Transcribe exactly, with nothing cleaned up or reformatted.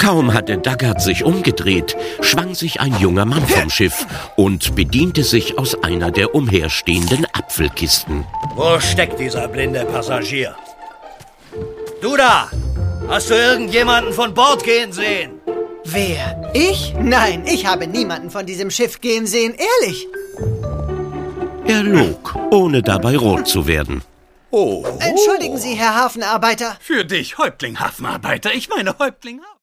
Kaum hatte Daggert sich umgedreht, schwang sich ein junger Mann vom Schiff und bediente sich aus einer der umherstehenden Apfelkisten. Wo steckt dieser blinde Passagier? Du da! Hast du irgendjemanden von Bord gehen sehen? Wer? Ich? Nein, ich habe niemanden von diesem Schiff gehen sehen, ehrlich. Er log, ohne dabei rot zu werden. Oh. Entschuldigen Sie, Herr Hafenarbeiter. Für dich, Häuptling Hafenarbeiter. Ich meine Häuptling Hafenarbeiter.